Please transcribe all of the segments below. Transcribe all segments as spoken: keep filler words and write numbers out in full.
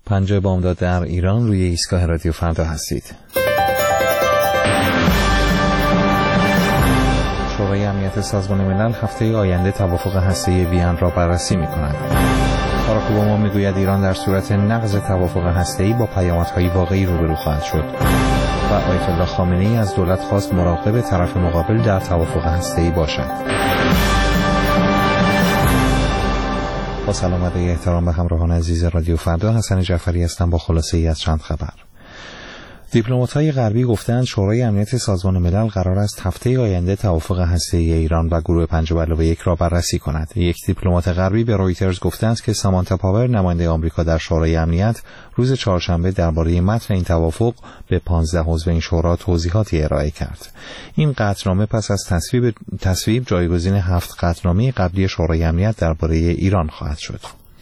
پنجه بامداد در ایران، روی ایستگاه رادیو فردا هستید. شورای امنیت سازمان ملل هفته آینده توافق هسته‌ای وین را بررسی می‌کند. باراک اوباما می‌گوید ایران در صورت نقض توافق هسته‌ای با پیامدهای واقعی روبرو خواهد شد. و آیت الله خامنه‌ای از دولت خواست مراقب طرف مقابل در توافق هسته‌ای باشد. با سلامت و احترام به همراهان عزیز رادیو فردا، حسن جعفری هستم با خلاصه‌ای از چند خبر. دیپلمات‌های غربی گفتند شورای امنیت سازمان ملل قرار است هفته آینده توافق هسته‌ای ایران و گروه پنج به علاوه یک را بررسی کند. یک دیپلمات غربی به رویترز گفته است که سامانتا پاور، نماینده آمریکا در شورای امنیت، روز چهارشنبه درباره متن این توافق به پانزده عضو این شورا توضیحاتی ارائه کرد. این قطعنامه پس از تصویب تصویب جایگزین هفت قطعنامه قبلی شورای امنیت درباره ایران خواهد شد.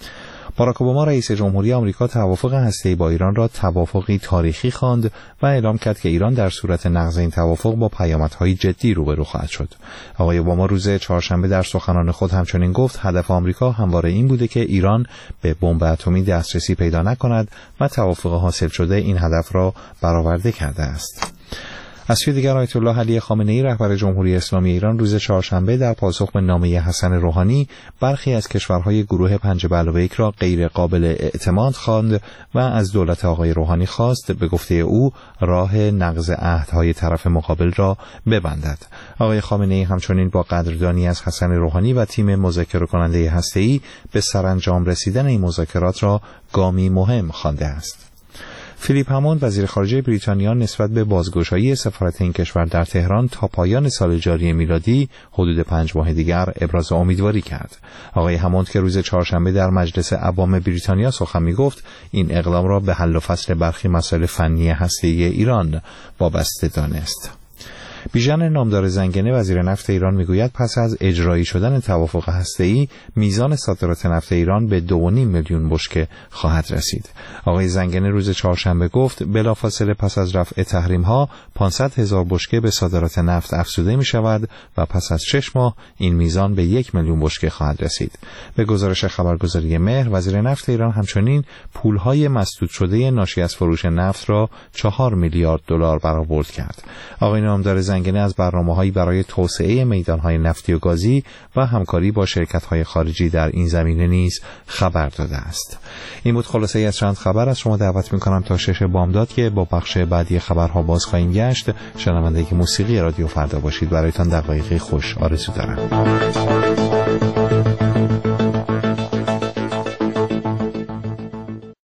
باراک اوباما رئیس جمهوری آمریکا توافق هسته‌ای با ایران را توافقی تاریخی خواند و اعلام کرد که ایران در صورت نقض این توافق با پیامدهای جدی روبرو خواهد شد. آقای اوباما روز چهارشنبه در سخنان خود همچنین گفت هدف آمریکا همواره این بوده که ایران به بمب اتمی دسترسی پیدا نکند و توافق حاصل شده این هدف را برآورده کرده است. از سوی دیگر آیت الله علی خامنه‌ای رهبر جمهوری اسلامی ایران روز چهارشنبه در پاسخ به نامه حسن روحانی برخی از کشورهای گروه پنج به علاوه یک را غیر قابل اعتماد خواند و از دولت آقای روحانی خواست به گفته او راه نقض عهدهای طرف مقابل را ببندد. آقای خامنه‌ای همچنین با قدردانی از حسن روحانی و تیم مذاکره کننده هسته‌ای به سرانجام رسیدن این مذاکرات را گامی مهم خوانده است. فیلیپ هموند وزیر خارجه بریتانیا نسبت به بازگشایی سفارت این کشور در تهران تا پایان سال جاری میلادی حدود پنج ماه دیگر ابراز امیدواری کرد. آقای هموند که روز چهارشنبه در مجلس عوام بریتانیا سخن می‌گفت این اقدام را به حل و فصل برخی مسائل فنی هسته‌ای ایران وابسته دانست. بیژن نامدار زنگنه وزیر نفت ایران میگوید پس از اجرایی شدن توافق هسته‌ای میزان صادرات نفت ایران به دو و نیم میلیون بشکه خواهد رسید. آقای زنگنه روز چهارشنبه گفت بلافاصله پس از رفع تحریم‌ها پانصد هزار بشکه به صادرات نفت افزوده می شود و پس از شش ماه این میزان به یک میلیون بشکه خواهد رسید. به گزارش خبرگزاری مهر، وزیر نفت ایران همچنین پولهای مسدود شده ناشی از فروش نفت را چهار میلیارد دلار برآورد کرد. آقای نامدار زنگنه از برنامه‌هایی برای توسعه میدان‌های نفتی و گازی و همکاری با شرکت‌های خارجی در این زمینه نیز خبر داده است. این بود خلاصه‌ای از چند خبر. از شما دعوت می‌کنم تا شش بامداد که با بخش بعدی خبرها باز خواهیم گشت شنونده موسیقی رادیو فردا باشید. برایتان دقایقی خوش آرزو دارم.